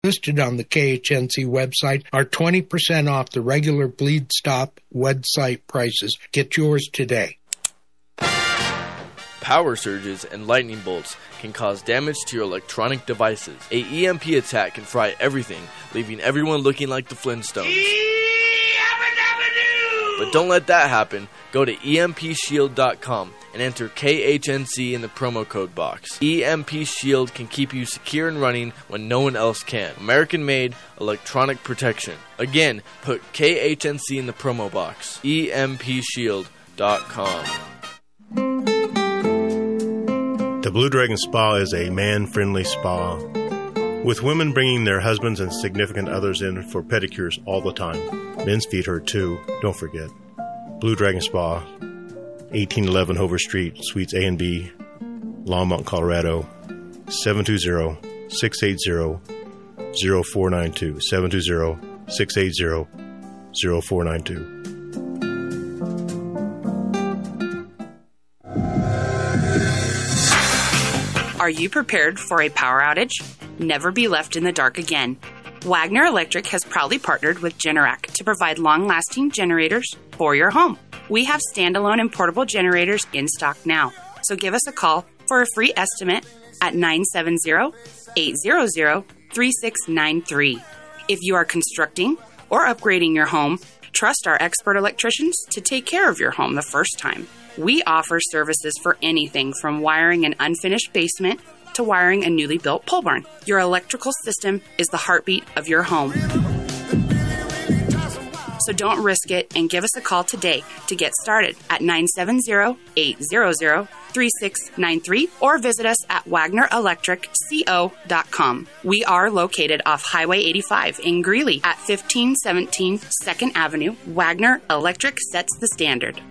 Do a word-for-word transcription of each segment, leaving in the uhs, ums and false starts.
listed on the K H N C website are twenty percent off the regular Bleed Stop website prices. Get yours today. Power surges and lightning bolts can cause damage to your electronic devices. A E M P attack can fry everything, leaving everyone looking like the Flintstones. But don't let that happen. Go to E M P shield dot com and enter K H N C in the promo code box. E M P Shield can keep you secure and running when no one else can. American-made electronic protection. Again, put K H N C in the promo box. E M P shield dot com. The Blue Dragon Spa is a man-friendly spa, with women bringing their husbands and significant others in for pedicures all the time. Men's feet hurt too, don't forget. Blue Dragon Spa, eighteen eleven Hover Street, Suites A and B, Longmont, Colorado, seven two zero, six eight zero, zero four nine two, seven two zero, six eight zero, zero four nine two. Are you prepared for a power outage? Never be left in the dark again. Wagner Electric has proudly partnered with Generac to provide long-lasting generators for your home. We have standalone and portable generators in stock now, so give us a call for a free estimate at nine seven zero, eight zero zero, three six nine three. If you are constructing or upgrading your home, trust our expert electricians to take care of your home the first time. We offer services for anything from wiring an unfinished basement to wiring a newly built pole barn. Your electrical system is the heartbeat of your home. So don't risk it and give us a call today to get started at nine seven zero, eight zero zero, three six nine three or visit us at wagner electric co dot com. We are located off Highway eighty-five in Greeley at fifteen seventeen second Avenue. Wagner Electric sets the standard.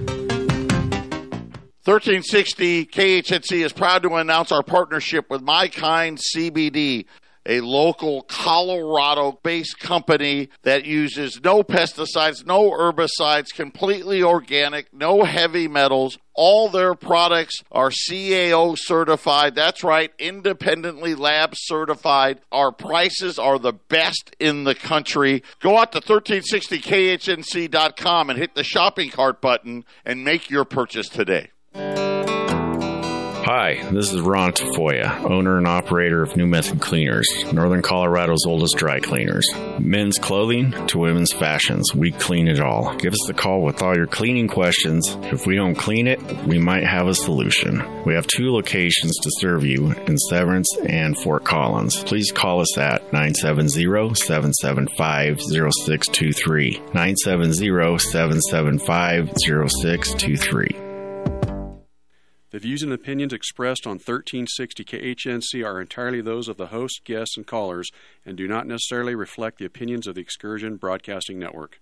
thirteen sixty K H N C is proud to announce our partnership with My Kind C B D, a local Colorado-based company that uses no pesticides, no herbicides, completely organic, no heavy metals. All their products are C A O certified. That's right, independently lab certified. Our prices are the best in the country. Go out to thirteen sixty K H N C dot com and hit the shopping cart button and make your purchase today. Hi, this is Ron Tafoya, owner and operator of New Method Cleaners, Northern Colorado's oldest dry cleaners. Men's clothing to women's fashions, we clean it all. Give us a call with all your cleaning questions. If we don't clean it, we might have a solution. We have two locations to serve you in Severance and Fort Collins. Please call us at nine seven zero, seven seven five, zero six two three, nine seven zero, seven seven five, zero six two three. The views and opinions expressed on thirteen sixty K H N C are entirely those of the host, guests, and callers, and do not necessarily reflect the opinions of the Excursion Broadcasting Network.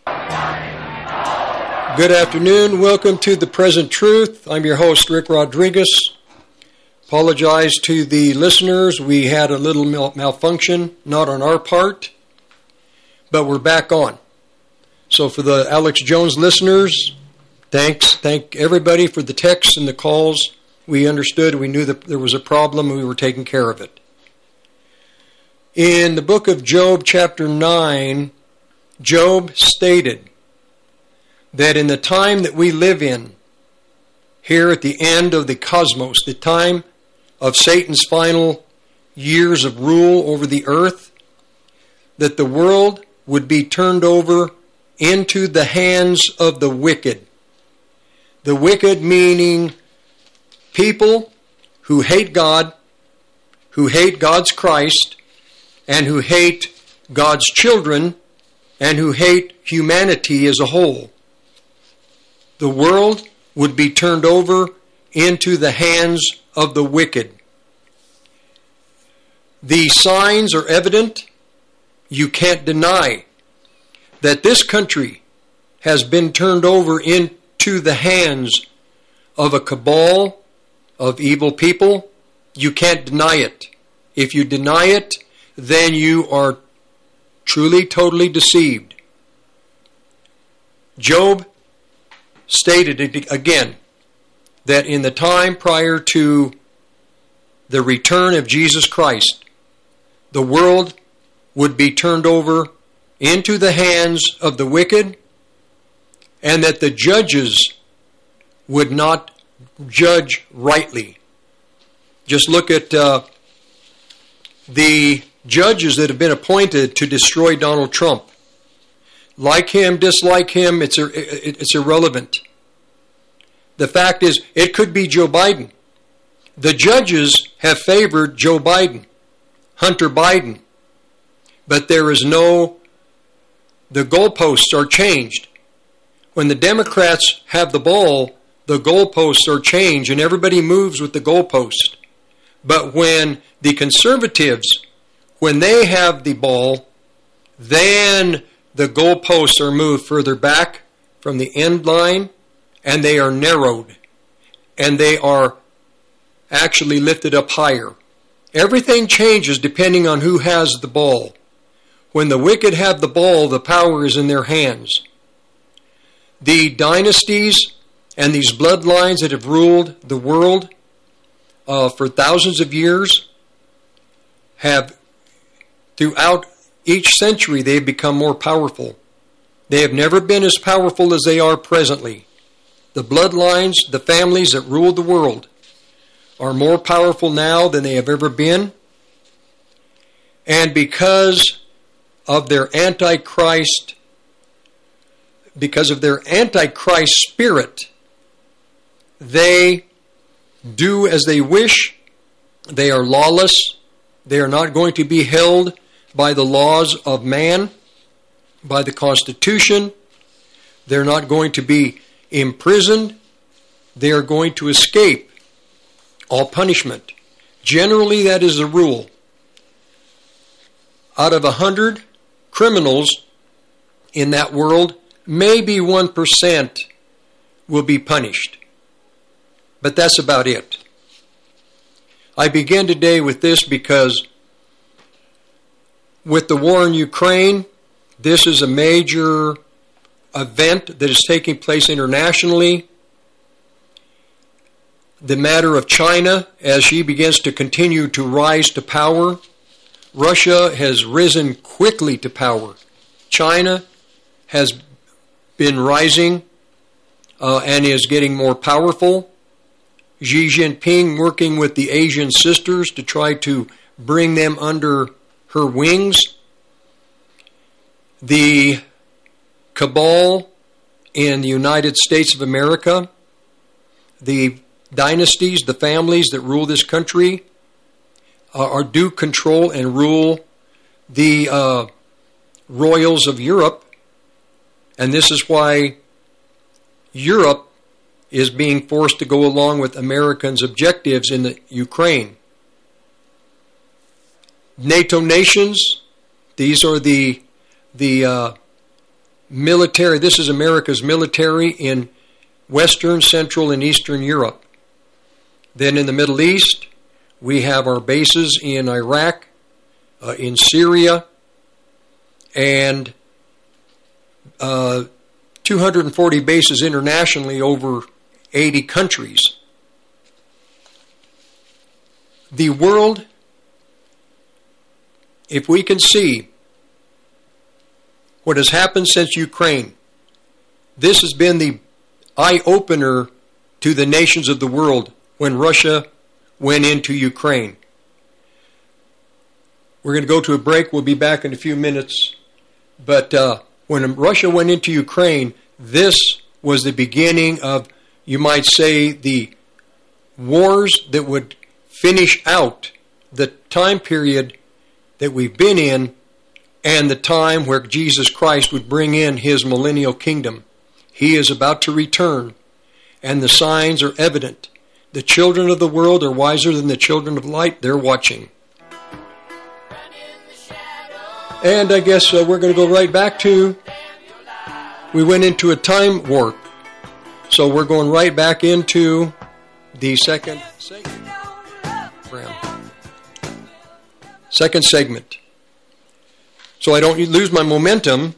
Good afternoon. Welcome to The Present Truth. I'm your host, Rick Rodriguez. Apologize to the listeners. We had a little mal- malfunction, not on our part, but we're back on. So for the Alex Jones listeners, Thanks. Thank everybody for the texts and the calls. We understood. We knew that there was a problem and we were taking care of it. In the book of Job, chapter nine, Job stated that in the time that we live in, here at the end of the cosmos, the time of Satan's final years of rule over the earth, that the world would be turned over into the hands of the wicked. The wicked meaning people who hate God, who hate God's Christ, and who hate God's children, and who hate humanity as a whole. The world would be turned over into the hands of the wicked. The signs are evident. You can't deny that this country has been turned over into to the hands of a cabal of evil people. You can't deny it. If you deny it, then you are truly, totally deceived. Job stated it again, that in the time prior to the return of Jesus Christ, the world would be turned over into the hands of the wicked, and that the judges would not judge rightly. Just look at uh, the judges that have been appointed to destroy Donald Trump. Like him, dislike him, it's it's irrelevant. The fact is, it could be Joe Biden. The judges have favored Joe Biden, Hunter Biden. But there is no, the goalposts are changed. When the Democrats have the ball, the goalposts are changed and everybody moves with the goalpost. But when the conservatives, when they have the ball, then the goalposts are moved further back from the end line, and they are narrowed, and they are actually lifted up higher. Everything changes depending on who has the ball. When the wicked have the ball, the power is in their hands. The dynasties and these bloodlines that have ruled the world uh, for thousands of years have, throughout each century, they've become more powerful. They have never been as powerful as they are presently. The bloodlines, the families that ruled the world, are more powerful now than they have ever been. And because of their antichrist, because of their antichrist spirit, they do as they wish. They are lawless. They are not going to be held by the laws of man, by the Constitution. They're not going to be imprisoned. They are going to escape all punishment. Generally, that is the rule. Out of a hundred criminals in that world, maybe one percent will be punished. But that's about it. I begin today with this because with the war in Ukraine, this is a major event that is taking place internationally. The matter of China, as she begins to continue to rise to power. Russia has risen quickly to power. China has been rising uh, and is getting more powerful. Xi Jinping working with the Asian sisters to try to bring them under her wings. The cabal in the United States of America, the dynasties, the families that rule this country, uh, are do control and rule the uh, royals of Europe. And this is why Europe is being forced to go along with Americans' objectives in the Ukraine. NATO nations, these are the the uh, military, this is America's military in Western, Central, and Eastern Europe. Then in the Middle East, we have our bases in Iraq, uh, in Syria, and uh, two hundred forty bases internationally over eighty countries. The world, if we can see what has happened since Ukraine, this has been the eye-opener to the nations of the world when Russia went into Ukraine. We're going to go to a break. We'll be back in a few minutes. But uh, when Russia went into Ukraine, this was the beginning of, you might say, the wars that would finish out the time period that we've been in and the time where Jesus Christ would bring in his millennial kingdom. He is about to return, and the signs are evident. The children of the world are wiser than the children of light. They're watching. And I guess uh, we're going to go right back to, we went into a time warp. So we're going right back into the second segment. Second segment. So I don't lose my momentum.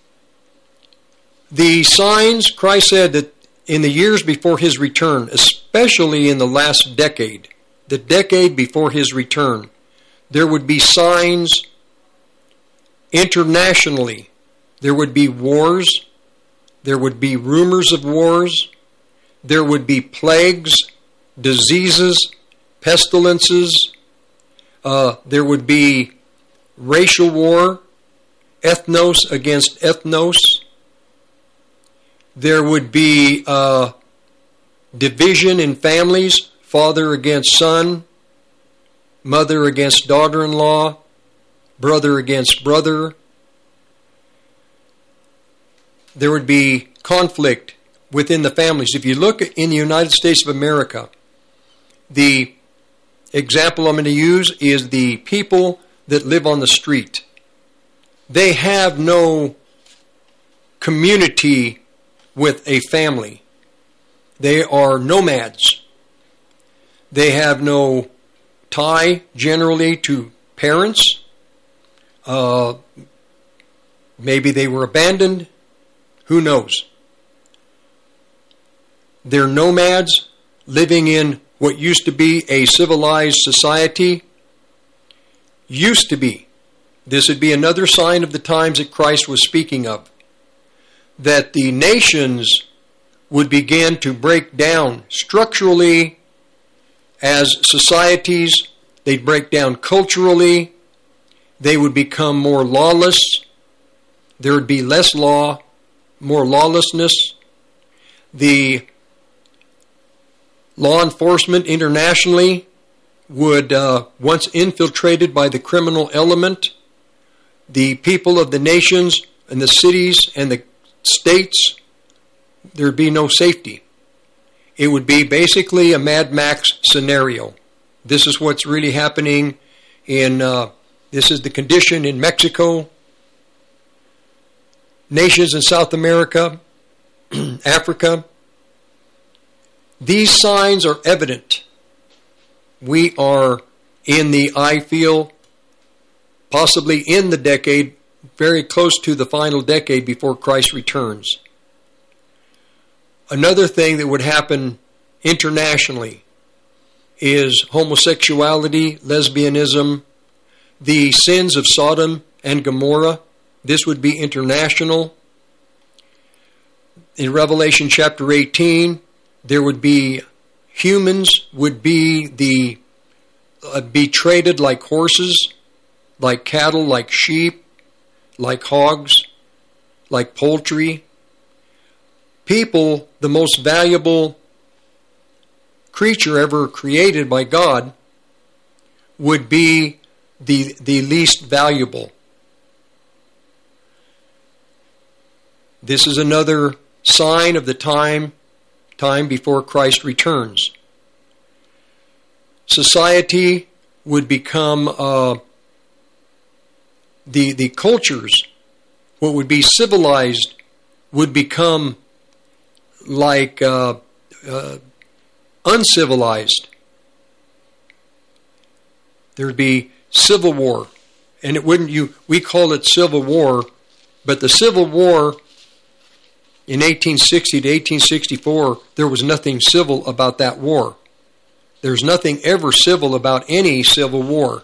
The signs, Christ said that in the years before his return, especially in the last decade, the decade before his return, there would be signs Internationally, there would be wars, there would be rumors of wars, there would be plagues, diseases, pestilences, uh, there would be racial war, ethnos against ethnos, there would be uh, division in families, father against son, mother against daughter-in-law, brother against brother. There would be conflict within the families. If you look in the United States of America, the example I'm going to use is the people that live on the street. They have no community with a family. They are nomads. They have no tie generally to parents. Uh, maybe they were abandoned. Who knows? They're nomads living in what used to be a civilized society. Used to be. This would be another sign of the times that Christ was speaking of. That the nations would begin to break down structurally as societies. They'd break down culturally. They would become more lawless. There would be less law, more lawlessness. The law enforcement internationally would, uh, once infiltrated by the criminal element, the people of the nations and the cities and the states, there would be no safety. It would be basically a Mad Max scenario. This is what's really happening in, uh, this is the condition in Mexico, nations in South America, Africa. These signs are evident. We are in the, I feel, possibly in the decade, very close to the final decade before Christ returns. Another thing that would happen internationally is homosexuality, lesbianism, the sins of Sodom and Gomorrah. This would be international. In Revelation chapter eighteen, there would be humans would be the uh, be traded like horses, like cattle, like sheep, like hogs, like poultry. People, the most valuable creature ever created by God, would be the, the least valuable. This is another sign of the time, time before Christ returns. Society would become, uh, the, the cultures, what would be civilized, would become like uh, uh, uncivilized. There'd be civil war, and it wouldn't you. We call it civil war, but the Civil War in eighteen sixty to eighteen sixty-four, there was nothing civil about that war. There's nothing ever civil about any civil war.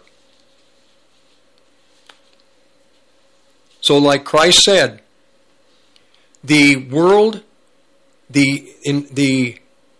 So, like Christ said, the world, the in the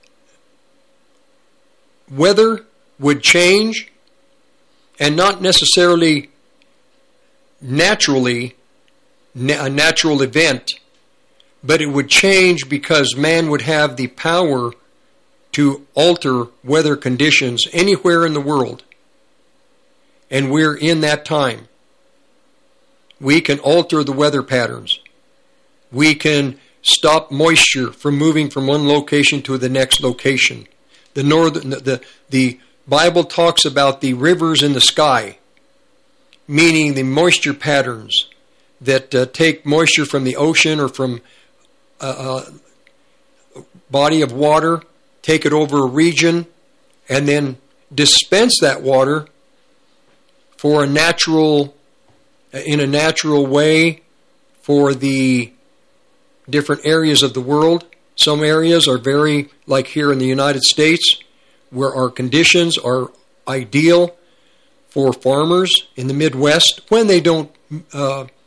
weather would change, and not necessarily naturally, a natural event, but it would change because man would have the power to alter weather conditions anywhere in the world. And we're in that time. We can alter the weather patterns. We can stop moisture from moving from one location to the next location. The northern, the, the, the Bible talks about the rivers in the sky, meaning the moisture patterns that uh, take moisture from the ocean or from a, a body of water, take it over a region, and then dispense that water for a natural, in a natural way for the different areas of the world. Some areas are very, like here in the United States, where our conditions are ideal for farmers in the Midwest when they don't uh,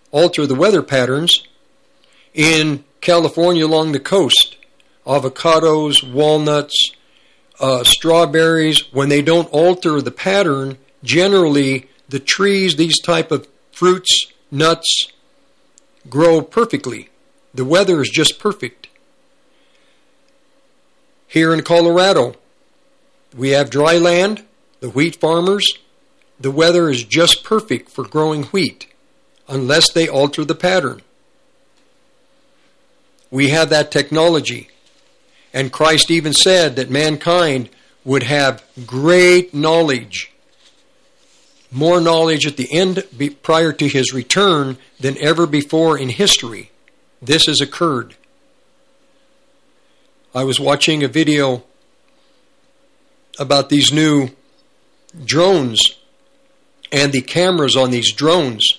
alter the weather patterns in California along the coast. Avocados, walnuts, uh, strawberries, when they don't alter the pattern, generally the trees, these type of fruits, nuts, grow perfectly. The weather is just perfect. Here in Colorado, we have dry land, the wheat farmers. The weather is just perfect for growing wheat, unless they alter the pattern. We have that technology. And Christ even said that mankind would have great knowledge, more knowledge at the end prior to his return than ever before in history. This has occurred. I was watching a video about these new drones and the cameras on these drones.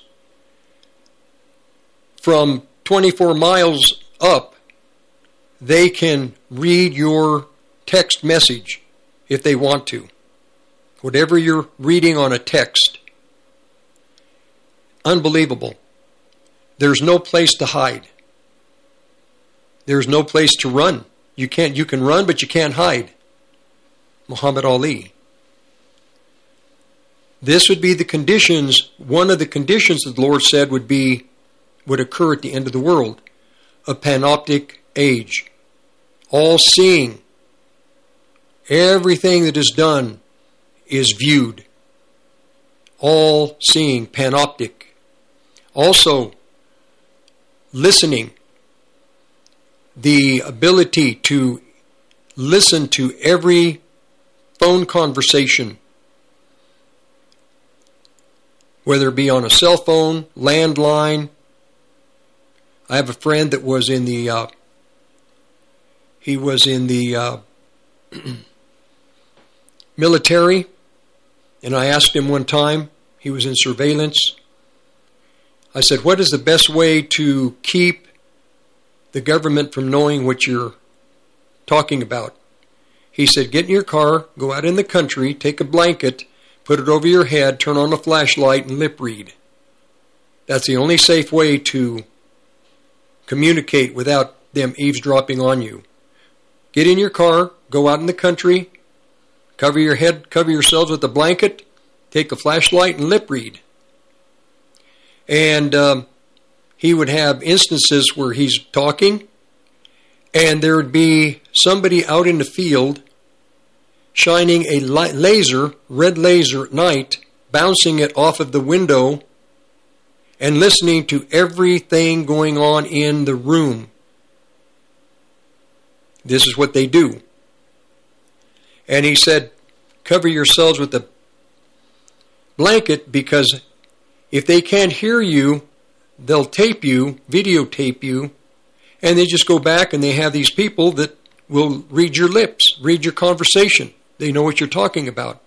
From twenty-four miles up, they can read your text message if they want to. Whatever you're reading on a text. Unbelievable. There's no place to hide. There's no place to run. You can't, you can run, but you can't hide. Muhammad Ali. This would be the conditions, one of the conditions that the Lord said would be, would occur at the end of the world. A panoptic age. All seeing. Everything that is done is viewed. All seeing, panoptic. Also, listening. The ability to listen to every phone conversation, whether it be on a cell phone, landline. I have a friend that was in the, uh, he was in the uh, military, and I asked him one time, he was in surveillance. I said, what is the best way to keep the government from knowing what you're talking about? He said, get in your car, go out in the country, take a blanket, put it over your head, turn on a flashlight, and lip read. That's the only safe way to communicate without them eavesdropping on you. Get in your car, go out in the country, cover your head, cover yourselves with a blanket, take a flashlight, and lip read. And um, he would have instances where he's talking, and there would be somebody out in the field shining a laser, red laser at night, bouncing it off of the window and listening to everything going on in the room. This is what they do. And he said, cover yourselves with a blanket, because if they can't hear you, they'll tape you, videotape you, and they just go back and they have these people that will read your lips, read your conversation. They know what you're talking about.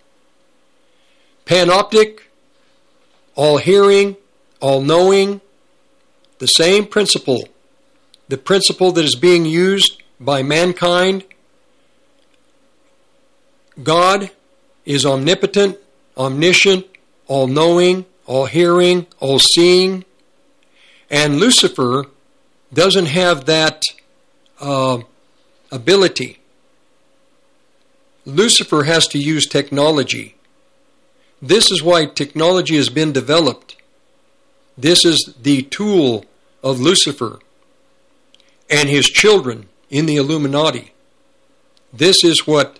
Panoptic, all hearing, all knowing, the same principle. The principle that is being used by mankind. God is omnipotent, omniscient, all-knowing, all-hearing, all-seeing. And Lucifer doesn't have that uh, ability. Lucifer has to use technology. This is why technology has been developed. This is the tool of Lucifer and his children in the Illuminati. This is what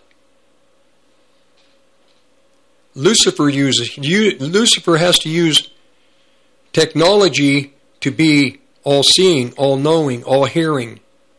Lucifer uses. Lucifer has to use technology to be all-seeing, all-knowing, all-hearing.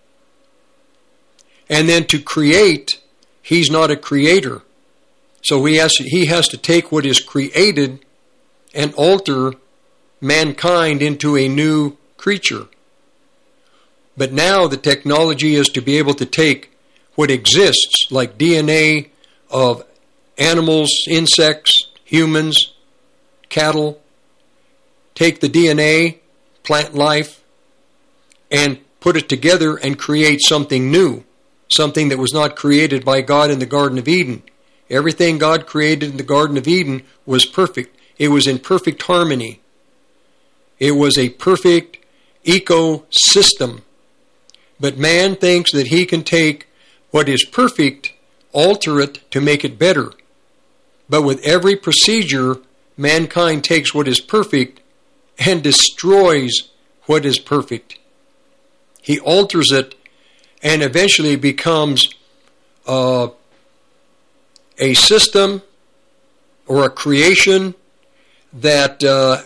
And then to create, he's not a creator. So he has to, he has to take what is created and alter mankind into a new creature. But now the technology is to be able to take what exists, like D N A of animals, insects, humans, cattle, take the D N A, plant life, and put it together and create something new, something that was not created by God in the Garden of Eden. Everything God created in the Garden of Eden was perfect. It was in perfect harmony. It was a perfect ecosystem. But man thinks that he can take what is perfect, alter it to make it better. But with every procedure, mankind takes what is perfect and destroys what is perfect. He alters it and eventually becomes uh, a system or a creation that uh,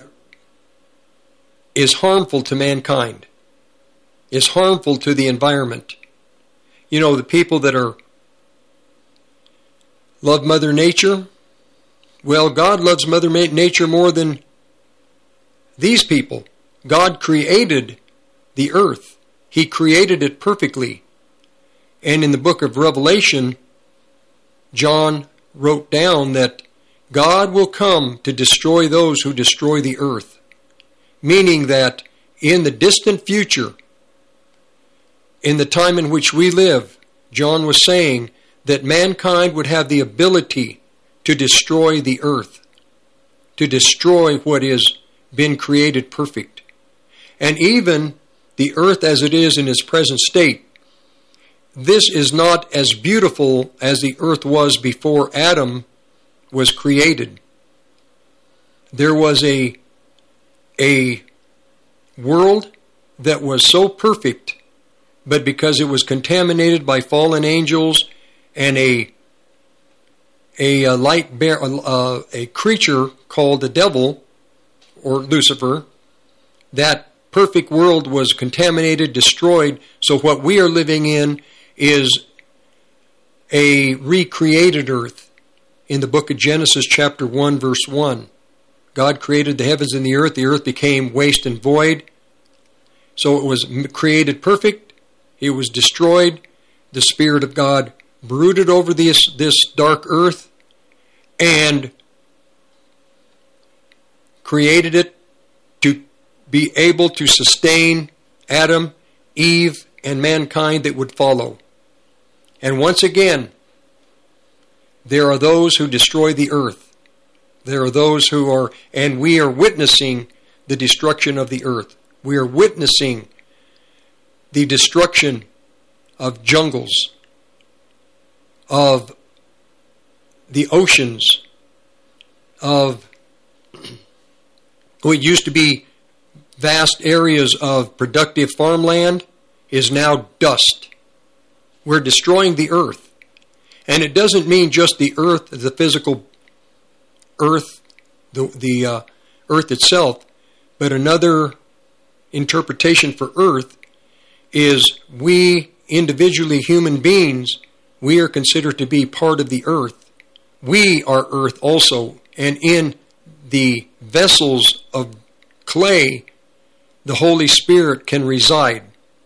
is harmful to mankind, is harmful to the environment. You know, the people that are love Mother Nature, well, God loves Mother Nature more than these people. God created the earth. He created it perfectly. And in the book of Revelation, John wrote down that God will come to destroy those who destroy the earth. Meaning that in the distant future, in the time in which we live, John was saying that mankind would have the ability to destroy the earth, to destroy what has been created perfect. And even the earth as it is in its present state, this is not as beautiful as the earth was before Adam was created. There was a, a world that was so perfect, but because it was contaminated by fallen angels and a a, a light bear, uh, a creature called the devil or Lucifer, that perfect world was contaminated, destroyed. So what we are living in is a recreated earth. In the book of Genesis chapter one verse one, God created the heavens and the earth. The earth became waste and void. So it was created perfect. It was destroyed. The Spirit of God brooded over this, this dark earth and created it to be able to sustain Adam, Eve, and mankind that would follow. And once again, there are those who destroy the earth. There are those who are, and we are witnessing the destruction of the earth. We are witnessing the destruction of jungles, of the oceans, of what used to be vast areas of productive farmland is now dust. We're destroying the earth. And it doesn't mean just the earth, the physical earth, the, the uh, earth itself, but another interpretation for earth is we individually human beings, we are considered to be part of the earth. We are earth also, and in the vessels of clay, the Holy Spirit can reside.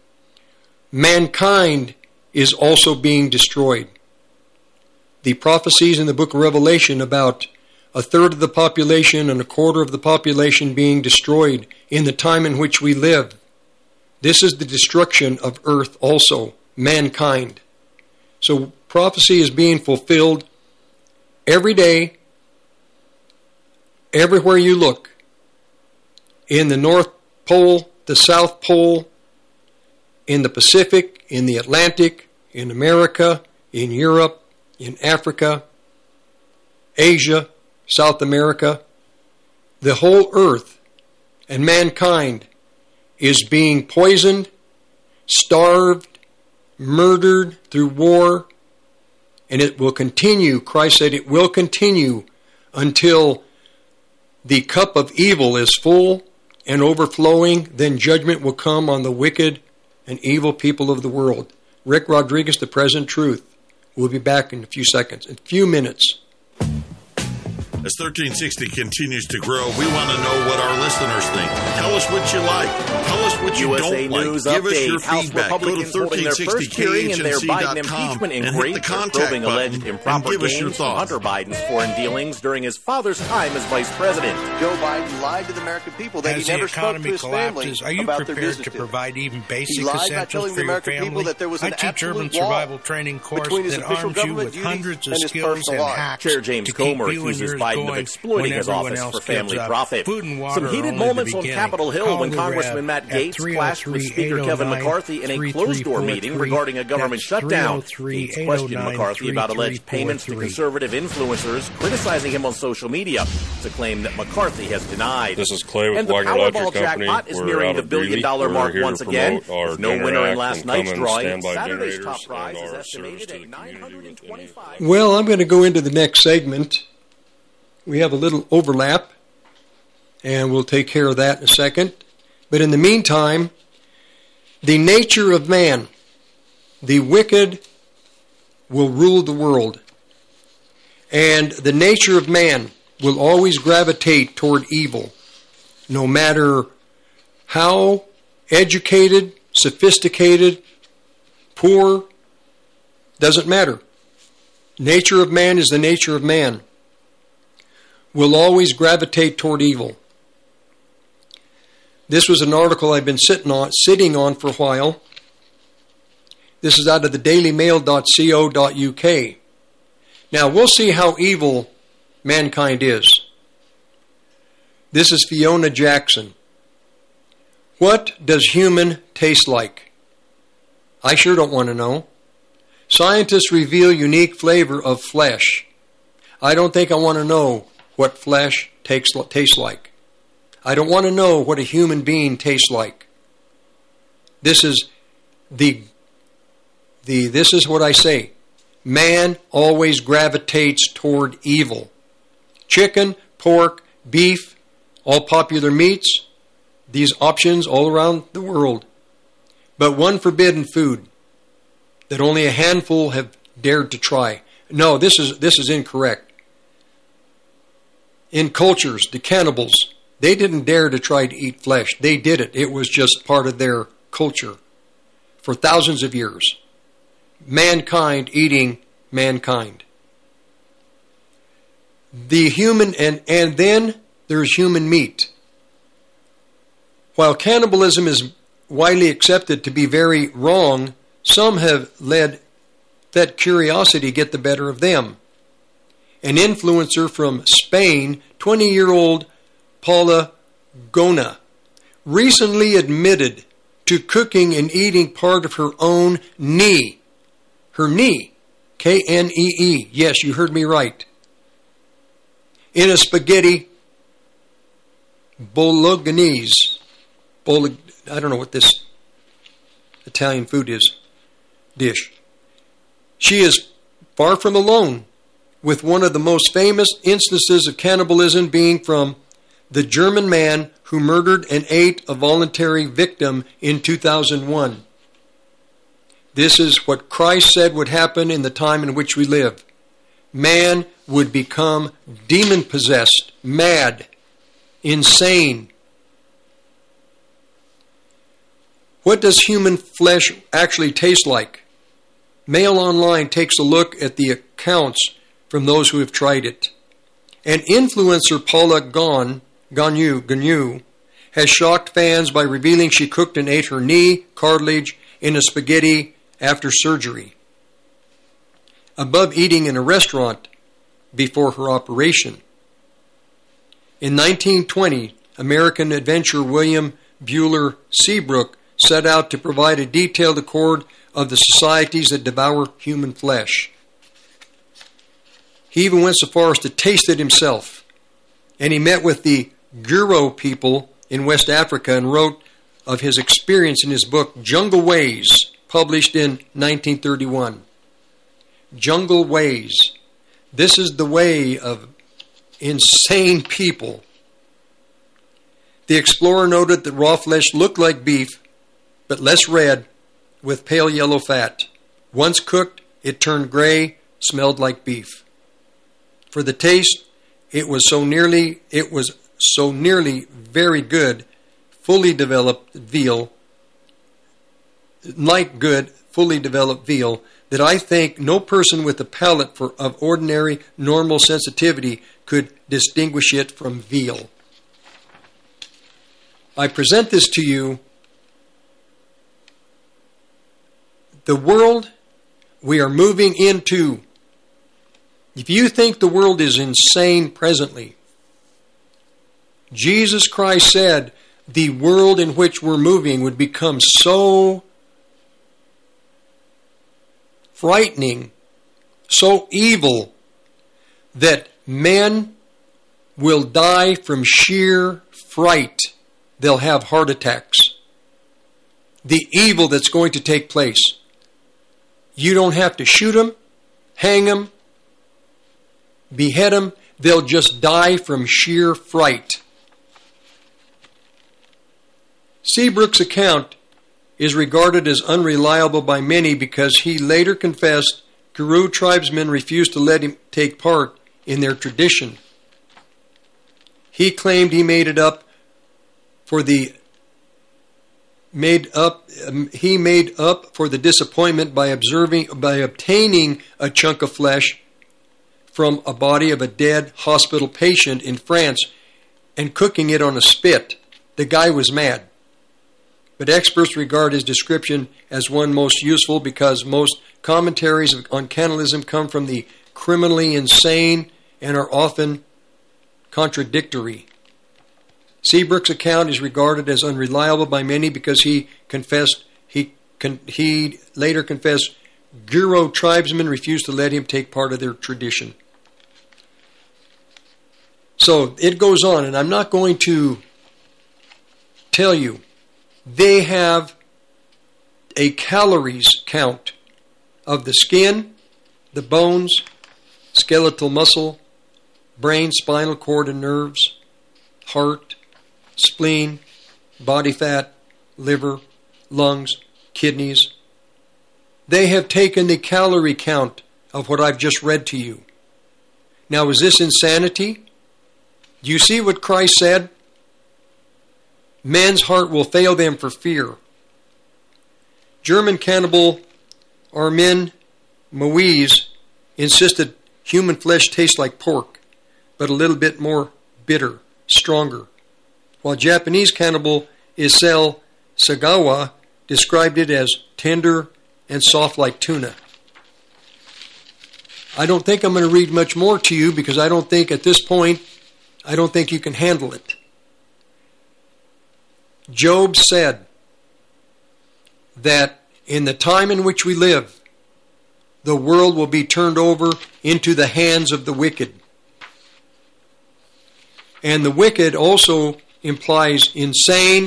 Mankind is also being destroyed. The prophecies in the book of Revelation about a third of the population and a quarter of the population being destroyed in the time in which we live. This is the destruction of earth also, mankind. So prophecy is being fulfilled every day, everywhere you look. In the North Pole, the South Pole, in the Pacific, in the Atlantic, in America, in Europe, in Africa, Asia, South America, the whole earth and mankind is being poisoned, starved, murdered through war, and it will continue. Christ said it will continue until the cup of evil is full and overflowing, then judgment will come on the wicked and evil people of the world. Rick Rodriguez, The Present Truth. We'll be back in a few seconds, in a few minutes. As thirteen sixty continues to grow, we want to know what our listeners think. Tell us what you like. Tell us what you U S A don't News like. Give update. us your House feedback. Go to Republicans holding their first thirteen sixty hearing in their K H N C Biden dot com impeachment and inquiry hit the for contact probing button alleged and improper give us your gains from thoughts. Hunter Biden's foreign dealings during his father's time as vice president. Joe Biden lied to the American people that As he never the spoke to economy his family collapses, are you about their prepared business to dealings. provide even basic He lied by essentials telling for the your American family? people that there was I an teach urban absolute wall survival training course between his that official arms you government with duties hundreds of and his skills personal and life. hacks Chair James to keep Comer you and accuses yours Biden Biden of exploiting his office for family profit. Some heated moments on Capitol Hill when Congressman Matt Gaetz clashed with Speaker Kevin McCarthy in a closed-door meeting regarding a government shutdown. Gaetz questioned McCarthy about alleged payments to conservative influencers, criticizing him on social media. It's a claim that McCarthy has denied. This is Clay with and the Wagner Powerball Electric Company. jackpot is We're nearing the out of billion-dollar Greeley. mark We're once here to again. promote our With no winner in Generac last and night's Cummins drawing, standby Saturday's generators top prize and is our estimated service at nine hundred twenty-five. Well, I'm going to go into the next segment. We have a little overlap, and we'll take care of that in a second. But in the meantime, the nature of man, the wicked will rule the world. And the nature of man will always gravitate toward evil, no matter how educated, sophisticated, poor, doesn't matter. Nature of man is the nature of man. Will always gravitate toward evil. This was an article I've been sitting on, sitting on for a while. This is out of the daily mail dot co dot U K. Now, we'll see how evil mankind is. This is Fiona Jackson. What does human taste like? I sure don't want to know. Scientists reveal unique flavor of flesh. I don't think I want to know what flesh tastes tastes like. I don't want to know what a human being tastes like. This is the the this is what I say. Man always gravitates toward evil. Chicken, pork, beef, all popular meats, these options all around the world. But one forbidden food that only a handful have dared to try. No, this is this is incorrect. In cultures, the cannibals, they didn't dare to try to eat flesh. They did it. It was just part of their culture for thousands of years. Mankind eating mankind. The human, and, and then there's human meat. While cannibalism is widely accepted to be very wrong, some have let that curiosity get the better of them. An influencer from Spain, twenty-year-old Paula Gona, recently admitted to cooking and eating part of her own knee. Her knee. K N E E. Yes, you heard me right. In a spaghetti bolognese. Bolog- I don't know what this Italian food is. Dish. She is far from alone, with one of the most famous instances of cannibalism being from the German man who murdered and ate a voluntary victim in two thousand one. This is what Christ said would happen in the time in which we live. Man would become demon-possessed, mad, insane. What does human flesh actually taste like? Mail Online takes a look at the accounts from those who have tried it. An influencer, Paula Gon, Gonu, Gonu, has shocked fans by revealing she cooked and ate her knee cartilage in a spaghetti after surgery, above eating in a restaurant before her operation. In nineteen twenty, American adventurer William Bueller Seabrook set out to provide a detailed account of the societies that devour human flesh. He even went so far as to taste it himself. And he met with the Guro people in West Africa and wrote of his experience in his book, Jungle Ways, published in nineteen thirty-one. Jungle Ways. This is the way of insane people. The explorer noted that raw flesh looked like beef, but less red, with pale yellow fat. Once cooked, it turned gray, smelled like beef. For the taste, it was so nearly it was so nearly very good, fully developed veal, like good, fully developed veal, that I think no person with a palate for of ordinary, normal sensitivity could distinguish it from veal. I present this to you. The world we are moving into If you think the world is insane presently, Jesus Christ said the world in which we're moving would become so frightening, so evil, that men will die from sheer fright. They'll have heart attacks. The evil that's going to take place. You don't have to shoot them, hang them, behead them. They'll just die from sheer fright. Seabrook's account is regarded as unreliable by many because he later confessed Guru tribesmen refused to let him take part in their tradition. He claimed he made it up for the made up um, he made up for the disappointment by observing by obtaining a chunk of flesh from a body of a dead hospital patient in France and cooking it on a spit. The guy was mad. But experts regard his description as one most useful because most commentaries on cannibalism come from the criminally insane and are often contradictory. Seabrook's account is regarded as unreliable by many because he confessed he con, he later confessed Guru tribesmen refused to let him take part of their tradition. So it goes on, and I'm not going to tell you. They have a calories count of the skin, the bones, skeletal muscle, brain, spinal cord and nerves, heart, spleen, body fat, liver, lungs, kidneys. They have taken the calorie count of what I've just read to you. Now, is this insanity? Do you see what Christ said? Man's heart will fail them for fear. German cannibal Armin Moise insisted human flesh tastes like pork, but a little bit more bitter, stronger. While Japanese cannibal Isao Sagawa described it as tender and soft like tuna. I don't think I'm going to read much more to you because I don't think at this point, I don't think you can handle it. Job said that in the time in which we live, the world will be turned over into the hands of the wicked. And the wicked also implies insane,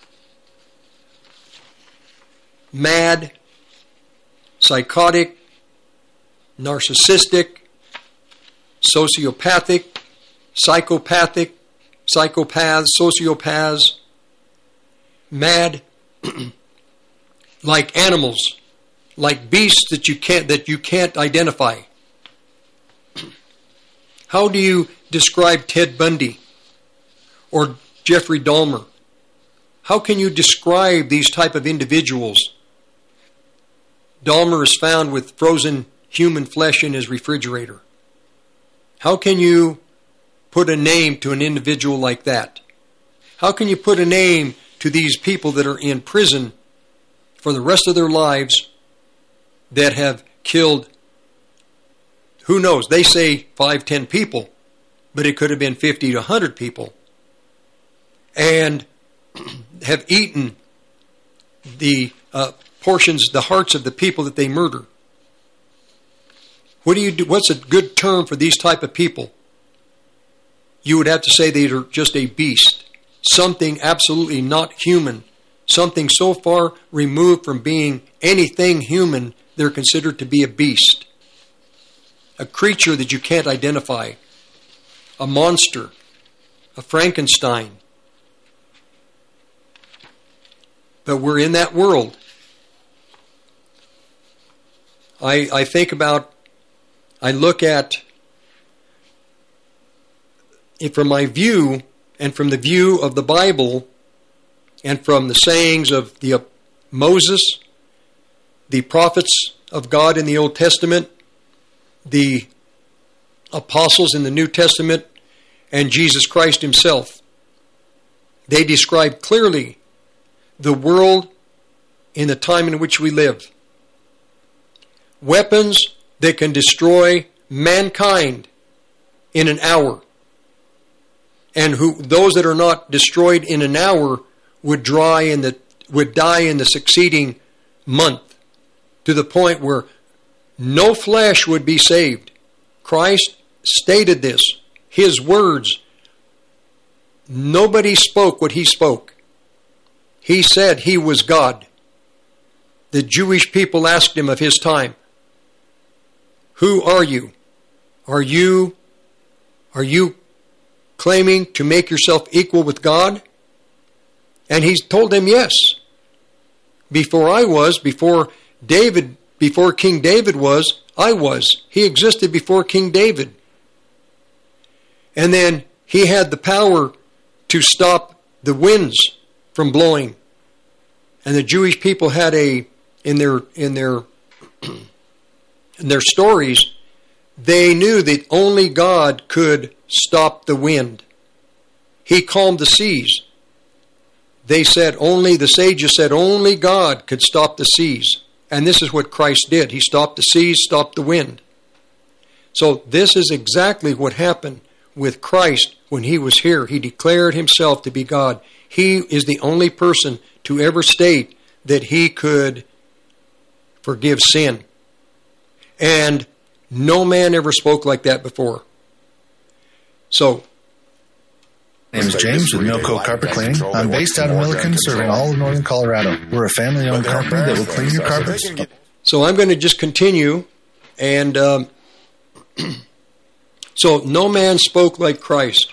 mad, psychotic, narcissistic, sociopathic, psychopathic, psychopaths, sociopaths, mad, like animals, like beasts that you can't that you can't identify. How do you describe Ted Bundy or Jeffrey Dahmer? How can you describe these type of individuals? Dahmer is found with frozen human flesh in his refrigerator. How can you put a name to an individual like that? How can you put a name to these people that are in prison for the rest of their lives that have killed, who knows, they say five, ten people, but it could have been fifty to one hundred people, and have eaten the uh, portions, the hearts of the people that they murder. What do you do? What's a good term for these type of people? You would have to say they are just a beast. Something absolutely not human. Something so far removed from being anything human, they're considered to be a beast. A creature that you can't identify. A monster. A Frankenstein. But we're in that world. I, I think about, I look at, from my view, and from the view of the Bible, and from the sayings of the uh, Moses, the prophets of God in the Old Testament, the apostles in the New Testament, and Jesus Christ himself. They describe clearly the world in the time in which we live. Weapons that can destroy mankind in an hour. And who those that are not destroyed in an hour would dry in the would die in the succeeding month, to the point where no flesh would be saved. Christ stated this. His words. Nobody spoke what he spoke. He said he was God. The Jewish people asked him of his time, "Who are you? Are you are you claiming to make yourself equal with God?" And he told them, "Yes. Before I was, before David, before King David was, I was." He existed before King David. And then he had the power to stop the winds from blowing. And the Jewish people had a in their in their in their stories, they knew that only God could stop the wind. He calmed the seas. They said only, the sages said only God could stop the seas. And this is what Christ did. He stopped the seas, stopped the wind. So this is exactly what happened with Christ when he was here. He declared himself to be God. He is the only person to ever state that he could forgive sin. And no man ever spoke like that before. So, my name is James with Milco Carpet Cleaning. I'm based out of Milliken, serving all of northern Colorado. We're a family-owned company that will clean your carpets. So I'm going to just continue. And um, so no man spoke like Christ.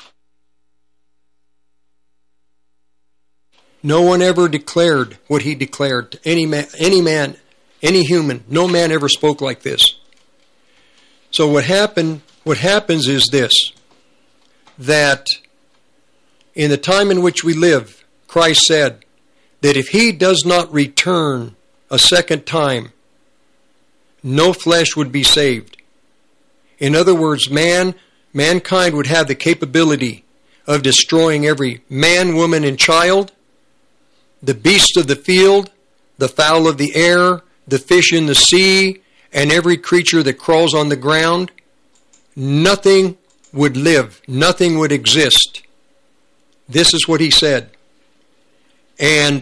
No one ever declared what he declared to any man, any man, any human. No man ever spoke like this. So what happened? What happens is this: that in the time in which we live, Christ said that if he does not return a second time, no flesh would be saved. In other words, man, mankind would have the capability of destroying every man, woman, and child, the beasts of the field, the fowl of the air, the fish in the sea, and every creature that crawls on the ground. Nothing would live. Nothing would exist. This is what he said. And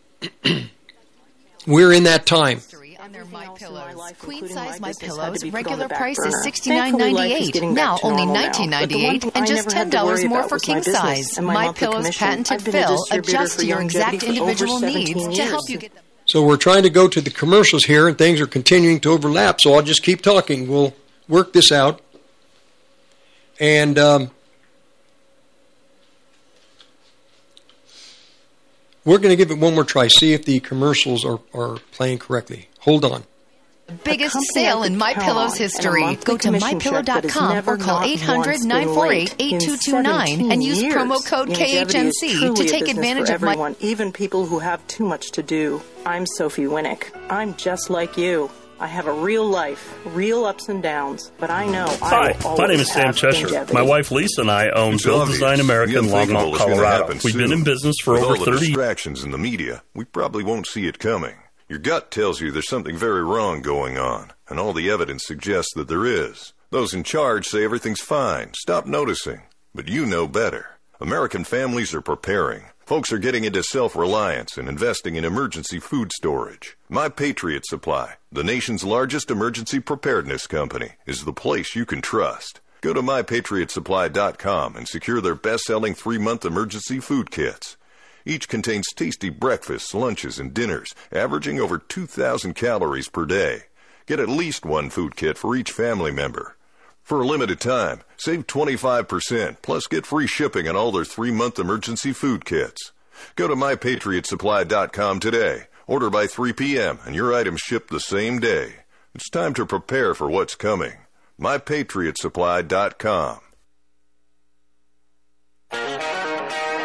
we're in that time. Queen size My Pillows, regular price is sixty-nine ninety-eight. Now only nineteen ninety-eight, and just ten dollars more for king size. My Pillow's patented fill adjusts to your exact individual needs to help you get them. So we're trying to go to the commercials here, and things are continuing to overlap. So I'll just keep talking. We'll work this out. And um, we're going to give it one more try. See if the commercials are, are playing correctly. Hold on. Biggest sale in My Pillow's history. Go to my pillow dot com or call eight hundred, nine four eight, eight two two nine and use promo code K H N C to take advantage of my... Even people who have too much to do. I'm Sophie Winnick. I'm just like you. I have a real life, real ups and downs, but I know I Hi, my name is Sam Cheshire. My wife Lisa and I own Build Design America in Longmont, Colorado. We've been in business for With over all the thirty years. distractions in the media, we probably won't see it coming. Your gut tells you there's something very wrong going on, and all the evidence suggests that there is. Those in charge say everything's fine. Stop noticing. But you know better. American families are preparing. Folks are getting into self-reliance and investing in emergency food storage. My Patriot Supply, the nation's largest emergency preparedness company, is the place you can trust. Go to my patriot supply dot com and secure their best-selling three-month emergency food kits. Each contains tasty breakfasts, lunches, and dinners, averaging over two thousand calories per day. Get at least one food kit for each family member. For a limited time, save twenty-five percent, plus get free shipping on all their three-month emergency food kits. Go to my patriot supply dot com today. Order by three p.m. and your items ship the same day. It's time to prepare for what's coming. my patriot supply dot com.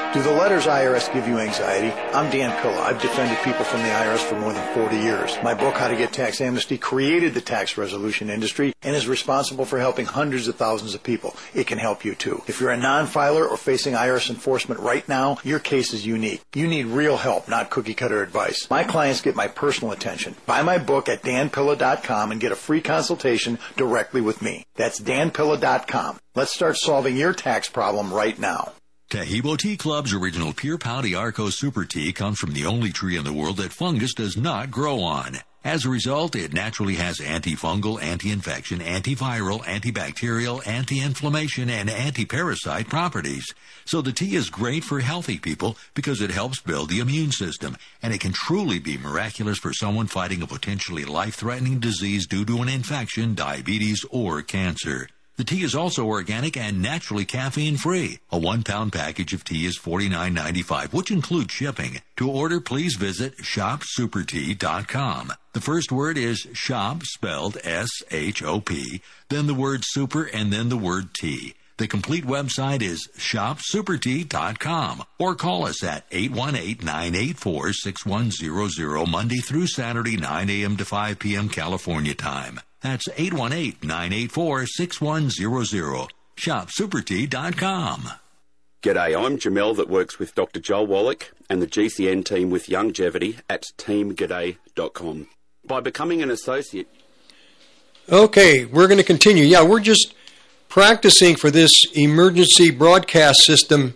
Do the letters I R S give you anxiety? I'm Dan Pilla. I've defended people from the I R S for more than forty years. My book, How to Get Tax Amnesty, created the tax resolution industry and is responsible for helping hundreds of thousands of people. It can help you too. If you're a non-filer or facing I R S enforcement right now, your case is unique. You need real help, not cookie-cutter advice. My clients get my personal attention. Buy my book at dan pilla dot com and get a free consultation directly with me. That's dan pilla dot com. Let's start solving your tax problem right now. Tahibo Tea Club's original Pure Pouty Arco Super Tea comes from the only tree in the world that fungus does not grow on. As a result, it naturally has antifungal, anti-infection, antiviral, antibacterial, anti-inflammation, and anti-parasite properties. So the tea is great for healthy people because it helps build the immune system, and it can truly be miraculous for someone fighting a potentially life-threatening disease due to an infection, diabetes, or cancer. The tea is also organic and naturally caffeine-free. A one-pound package of tea is forty-nine ninety-five, which includes shipping. To order, please visit shop super tea dot com. The first word is shop, spelled S H O P, then the word super, and then the word tea. The complete website is shop super tea dot com, or call us at eight one eight, nine eight four, six one zero zero, Monday through Saturday, nine a.m. to five p.m. California time. That's eight one eight, nine eight four, six one zero zero. shop super tea dot com. G'day, I'm Jamel that works with Doctor Joel Wallach and the G C N team with Youngevity at team g'day dot com. By becoming an associate... Okay, we're going to continue. Yeah, we're just practicing for this emergency broadcast system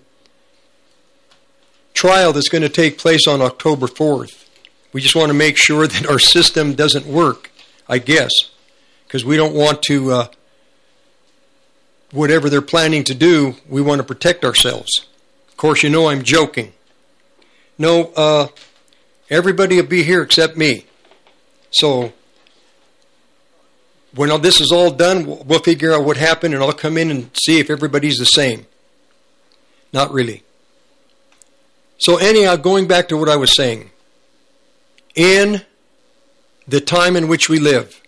trial that's going to take place on October fourth. We just want to make sure that our system doesn't work, I guess, because we don't want to, uh, whatever they're planning to do, we want to protect ourselves. Of course, you know I'm joking. No, uh, everybody will be here except me. So, when all this is all done, we'll figure out what happened, and I'll come in and see if everybody's the same. Not really. So anyhow, going back to what I was saying. In the time in which we live,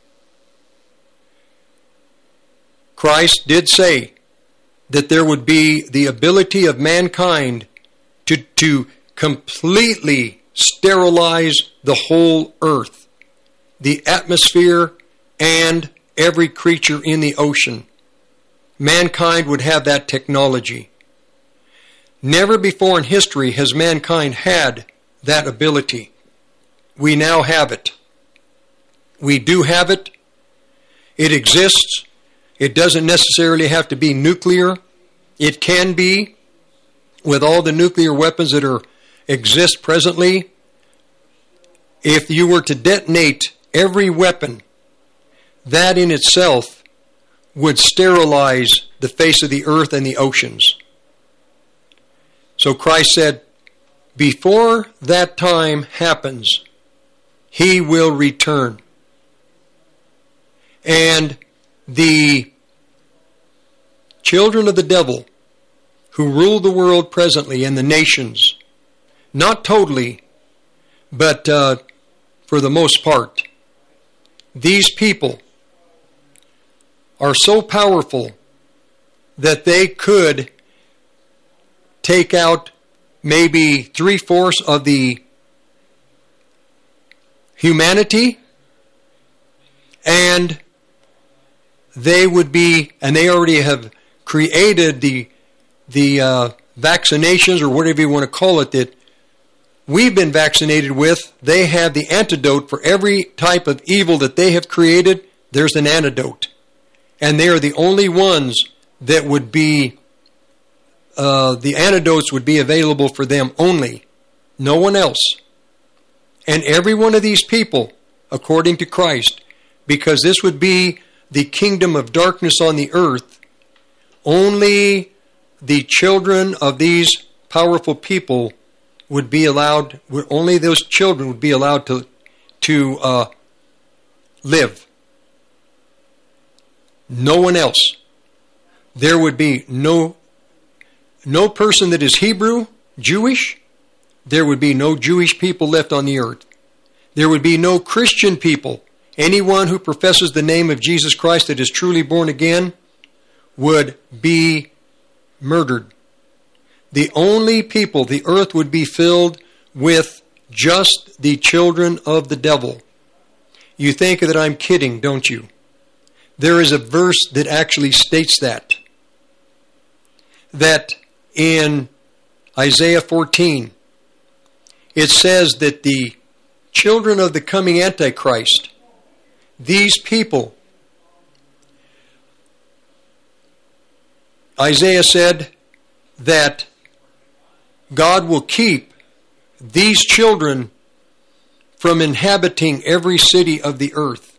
Christ did say that there would be the ability of mankind to, to completely sterilize the whole earth, the atmosphere, and every creature in the ocean. Mankind would have that technology. Never before in history has mankind had that ability. We now have it. We do have it. It exists. It doesn't necessarily have to be nuclear. It can be, with all the nuclear weapons that are exist presently. If you were to detonate every weapon, that in itself would sterilize the face of the earth and the oceans. So Christ said, before that time happens, He will return. And the children of the devil who rule the world presently and the nations, not totally, but uh, for the most part, these people are so powerful that they could take out maybe three-fourths of the humanity, and they would be, and they already have created the the uh, vaccinations, or whatever you want to call it, that we've been vaccinated with. They have the antidote for every type of evil that they have created. There's an antidote. And they are the only ones that would be, uh, the antidotes would be available for them only. No one else. And every one of these people, according to Christ, because this would be the kingdom of darkness on the earth, only the children of these powerful people would be allowed, only those children would be allowed to, to uh, live. No one else. There would be no, no person that is Hebrew, Jewish. There would be no Jewish people left on the earth. There would be no Christian people. Anyone who professes the name of Jesus Christ that is truly born again would be murdered. the only people, the earth would be filled with just the children of the devil. You think that I'm kidding, don't you? There is a verse that actually states that. That in Isaiah fourteen, it says that the children of the coming Antichrist, these people, Isaiah said that God will keep these children from inhabiting every city of the earth.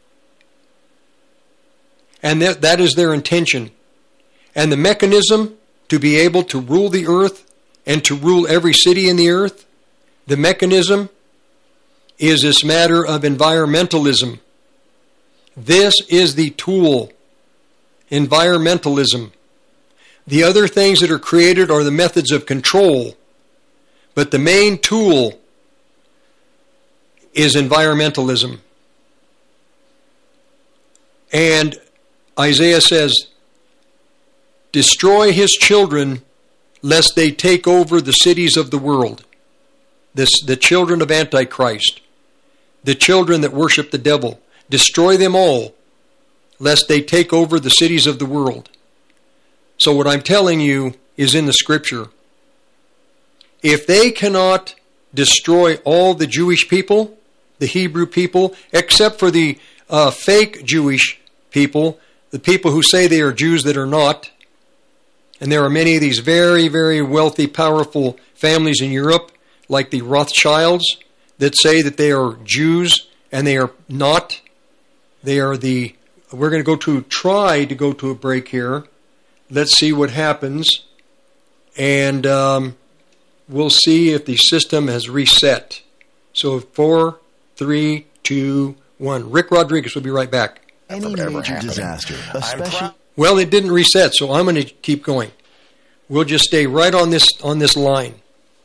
And that, that is their intention. And the mechanism to be able to rule the earth and to rule every city in the earth, the mechanism is this matter of environmentalism. This is the tool, environmentalism. The other things that are created are the methods of control. But the main tool is environmentalism. And Isaiah says, destroy his children lest they take over the cities of the world. This, the children of Antichrist, the children that worship the devil. Destroy them all lest they take over the cities of the world. So what I'm telling you is in the scripture. If they cannot destroy all the Jewish people, the Hebrew people, except for the uh, fake Jewish people, the people who say they are Jews that are not, and there are many of these very, very wealthy, powerful families in Europe, like the Rothschilds, that say that they are Jews, and they are not. They are the... We're going to go to try to go to a break here. Let's see what happens. And um, we'll see if the system has reset. So four, three, two, one. Rick Rodriguez will be right back. Any major disaster, especially... Well, it didn't reset, so I'm going to keep going. We'll just stay right on this on this line.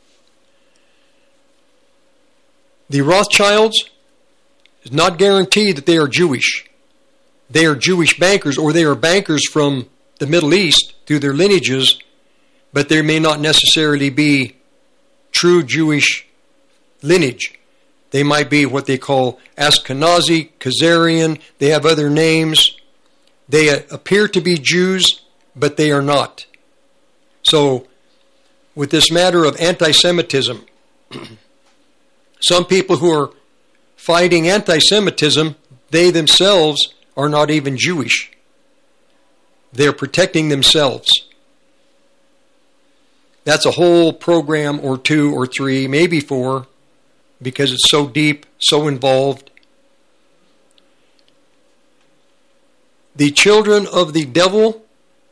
The Rothschilds, it's not guaranteed that they are Jewish. They are Jewish bankers, or they are bankers from the Middle East through their lineages, but they may not necessarily be true Jewish lineage. They might be what they call Ashkenazi, Khazarian. They have other names. They appear to be Jews, but they are not. So, with this matter of anti-Semitism, some people who are fighting anti-Semitism, they themselves are not even Jewish. They're protecting themselves. That's a whole program or two or three, maybe four, because it's so deep, so involved. The children of the devil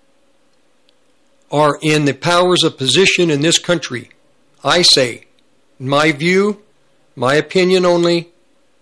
are in the powers of position in this country. I say, in my view, my opinion only,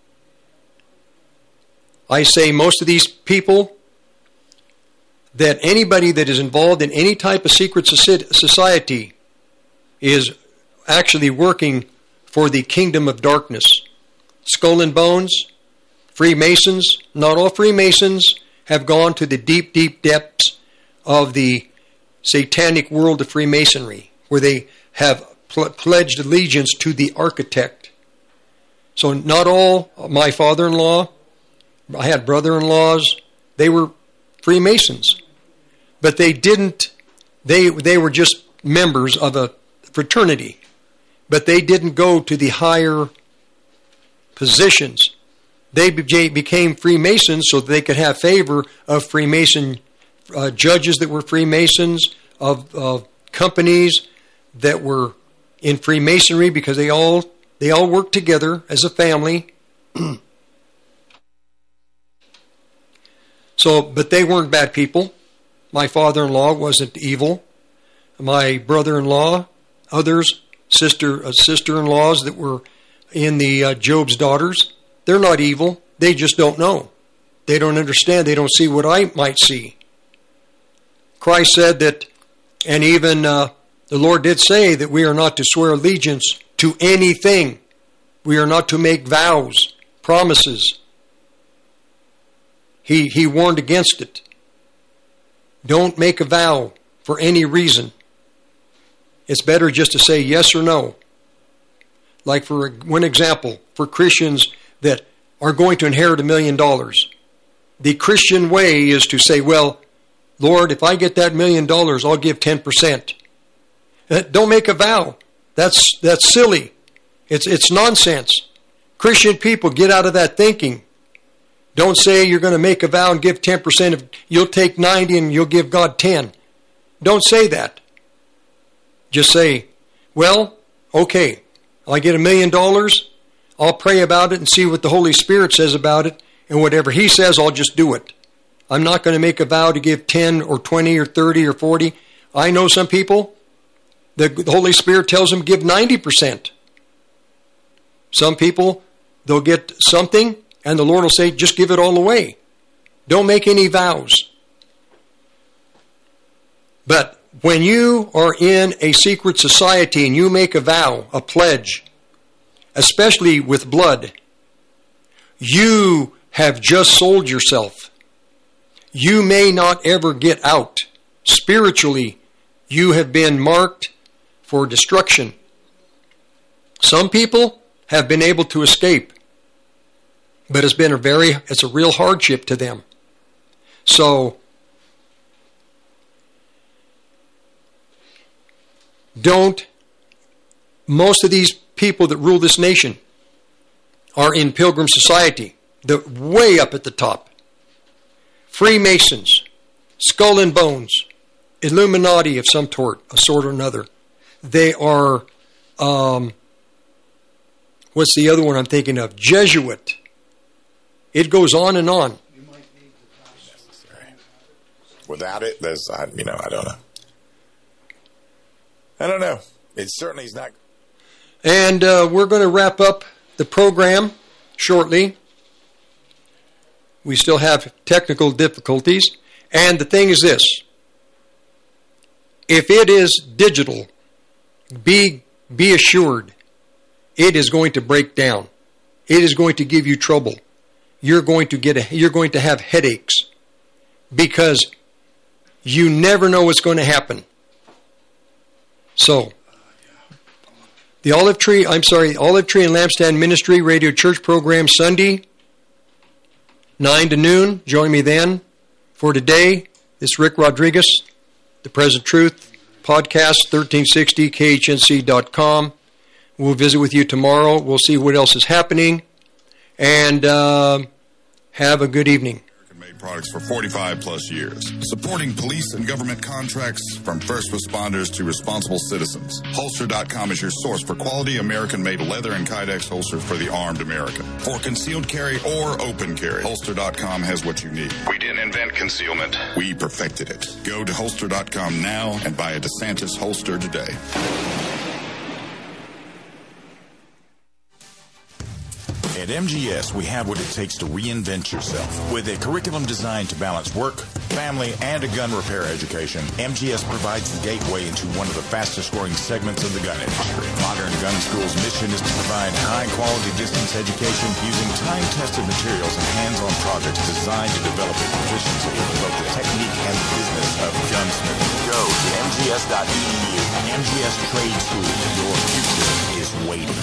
I say most of these people, that anybody that is involved in any type of secret society is actually working for the kingdom of darkness. Skull and Bones, Freemasons, not all Freemasons have gone to the deep, deep depths of the satanic world of Freemasonry, where they have pl- pledged allegiance to the architect. So not all, my father-in-law, I had brother-in-laws, they were Freemasons. But they didn't, they they were just members of a fraternity. But they didn't go to the higher positions. They became Freemasons so that they could have favor of Freemason uh, judges that were Freemasons, of, of companies that were in Freemasonry, because they all they all worked together as a family. So, but they weren't bad people. My father-in-law wasn't evil. My brother-in-law, others, sister uh, sister-in-laws that were in the uh, Job's daughters, they're not evil. They just don't know. They don't understand. They don't see what I might see. Christ said that, and even uh, the Lord did say that we are not to swear allegiance to anything. We are not to make vows, promises. He, he warned against it. Don't make a vow for any reason. It's better just to say yes or no. Like for one example, for Christians that are going to inherit a million dollars, the Christian way is to say, well, Lord, if I get that million dollars, I'll give ten percent. Don't make a vow. That's that's silly. It's it's nonsense. Christian people, get out of that thinking. Don't say you're going to make a vow and give ten percent. Of, you'll take ninety and you'll give God ten. Don't say that. Just say, well, okay, I get a million dollars. I'll pray about it and see what the Holy Spirit says about it. And whatever He says, I'll just do it. I'm not going to make a vow to give ten or twenty or thirty or forty. I know some people, the, the Holy Spirit tells them give ninety percent. Some people, they'll get something and the Lord will say, just give it all away. Don't make any vows. But when you are in a secret society and you make a vow, a pledge, especially with blood, you have just sold yourself. You may not ever get out. Spiritually, you have been marked for destruction. Some people have been able to escape, but it's been a very, it's a real hardship to them. So, don't, most of these people that rule this nation are in Pilgrim Society, the way up at the top. Freemasons, Skull and Bones, Illuminati of some sort, a sort or another. They are, um, what's the other one I'm thinking of? Jesuit. It goes on and on. Without it, there's, I, you know, I don't know. I don't know. It certainly is not. And uh, we're going to wrap up the program shortly. We still have technical difficulties. And the thing is this. If it is digital, be, be assured it is going to break down. It is going to give you trouble. You're going to get a, you're going to have headaches because you never know what's going to happen. So, the Olive Tree, I'm sorry, Olive Tree and Lampstand Ministry Radio Church program Sunday, nine to noon. Join me then. For today, this is Rick Rodriguez, The Present Truth, podcast thirteen sixty K H N C dot com. We'll visit with you tomorrow. We'll see what else is happening. And uh, have a good evening. Made products for forty-five plus years, supporting police and government contracts from first responders to responsible citizens. Holster dot com is your source for quality American-made leather and Kydex holsters for the armed American. For concealed carry or open carry, Holster dot com has what you need. We didn't invent concealment. We perfected it. Go to Holster dot com now and buy a DeSantis holster today. At M G S, we have what it takes to reinvent yourself. With a curriculum designed to balance work, family, and a gun repair education, M G S provides the gateway into one of the fastest-growing segments of the gun industry. Modern Gun School's mission is to provide high-quality distance education using time-tested materials and hands-on projects designed to develop a proficiency in both the technique and the business of gunsmithing. Go to M G S dot E D U. M G S Trade School. Your future is waiting.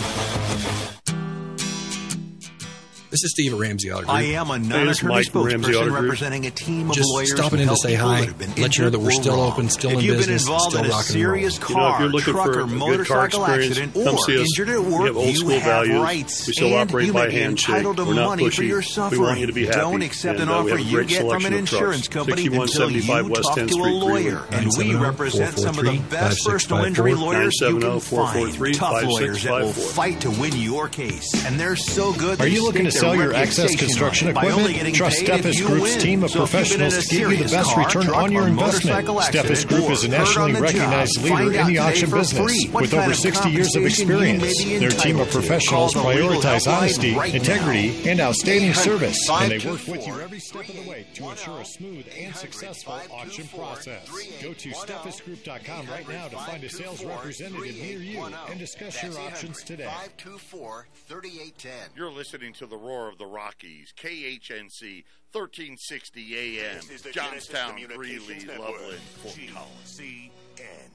This is Steve at Ramsey Auto Group. I am a non-attorney spokesperson representing a team of Just lawyers. Just stopping in to say hi, let you know that we're still open, still in business, still rocking and rolling. If you've been involved in a serious car, you know, truck, or motorcycle accident, or injured at work, you have rights. We still and operate you by may be handshake. entitled to We're not money pushy. for your suffering. We want you to be happy. Don't accept and, an uh, offer you get from an insurance company until you talk to a lawyer. And we represent some of the best personal injury lawyers you can find. Tough lawyers that will fight to win your case. And they're so good. Are you looking to sell your excess construction equipment? Trust Steffes Group's team of professionals to give you the best return on your investment. Steffes Group is a nationally recognized leader in the auction business with over sixty years of experience. Their team of professionals prioritize honesty, integrity, and outstanding service, and they work with you every step of the way to ensure a smooth and successful auction process. Go to Steffes Group dot com right now to find a sales representative near you and discuss your options today. You're listening to the Roar of the Rockies, K H N C, thirteen sixty A M, Johnstown, Greeley, Loveland, Fort Collins.